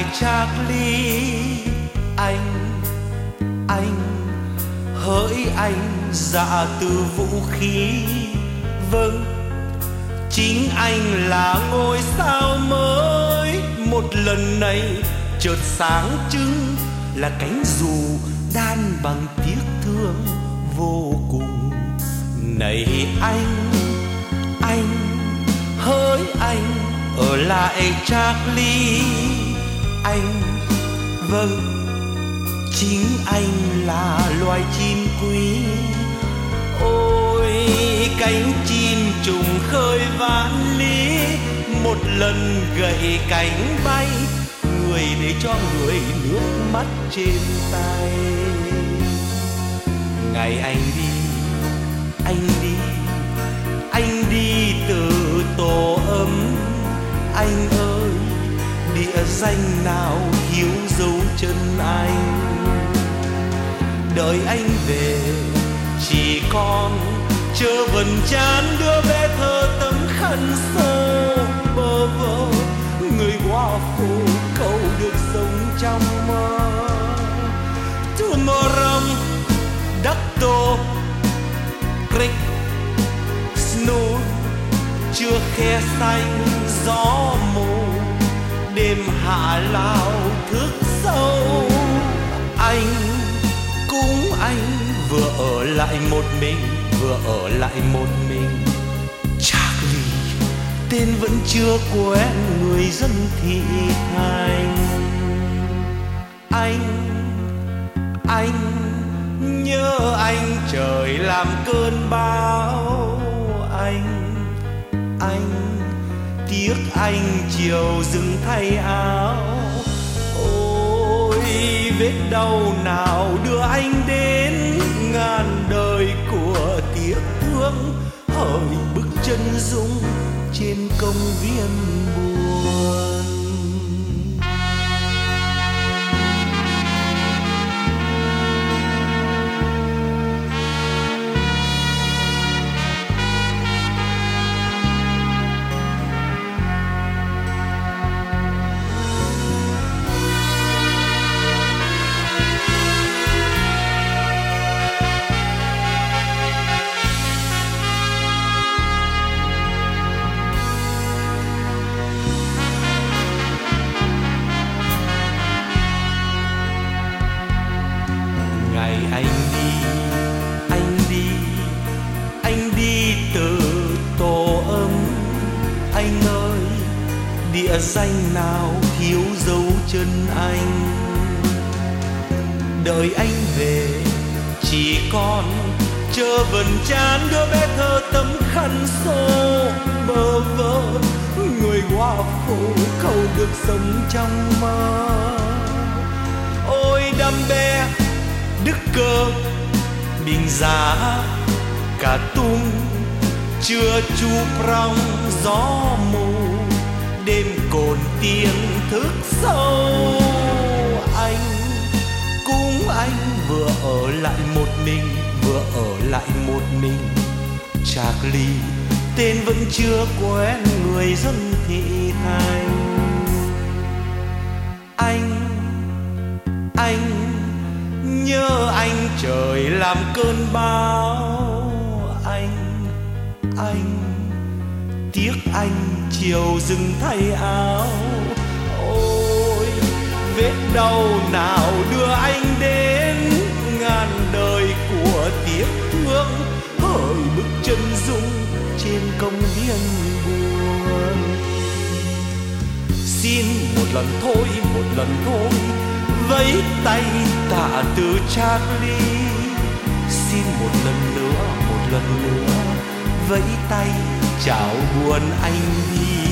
lại Charlie. Anh hỡi anh dạ từ vũ khí. Vâng, chính anh là ngôi sao mới. Một lần này chợt sáng trưng là cánh dù đan bằng tiếc thương vô cùng. Này anh hỡi anh ở lại Charlie. Anh, vâng, chính anh là loài chim quý. Ôi cánh chim trùng khơi vạn lý, một lần gậy cánh bay, người để cho người nước mắt trên tay. Ngày anh đi từ tổ ấm. Anh ơi, địa danh nào thiếu dấu chân anh. Đợi anh về chỉ còn chờ vần chán đưa bé thơ tấm khăn sơ bơ vơ. Người qua phố cầu được sống trong mơ. Tomorrow Dakto Creek Snow chưa khe xanh gió mù, đêm hạ lao thức sâu. Anh vừa ở lại một mình, vừa ở lại một mình. Charlie tên vẫn chưa quen người dân thị thành. Anh nhớ anh trời làm cơn bão. Anh tiếc anh chiều dừng thay áo. Ôi vết đau nào đưa anh đến ngàn đời của tiếc thương, hỡi bước chân dung trên công viên buồn. Anh đi từ tổ ấm. Anh ơi, địa danh nào thiếu dấu chân anh. Đợi anh về chỉ còn chờ vần chán đưa bé thơ tấm khăn xô bơ vơ. Người qua phố cầu được sống trong mơ. Ôi đam bé Đức Cơ Bình Giá Cả Tung chưa chụp rong gió mù, đêm cồn tiếng thức sâu. Anh vừa ở lại một mình, vừa ở lại một mình. Charlie tên vẫn chưa quen người dân thị thành. Anh nhớ anh trời làm cơn bão. Anh tiếc anh chiều dừng thay áo. Ôi vết đau nào đưa anh đến ngàn đời của tiếc thương, hỡi bước chân dung trên công viên buồn. Xin một lần thôi vẫy tay tạ từ Charlie. Xin một lần nữa vẫy tay chào buồn anh đi.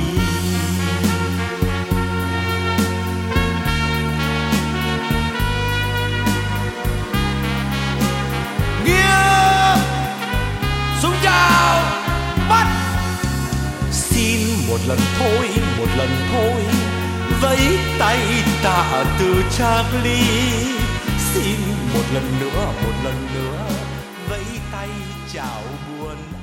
Nghĩa súng chào bắt. Xin một lần thôi vẫy tay tạ từ Charlie. Xin một lần nữa vẫy tay chào buồn.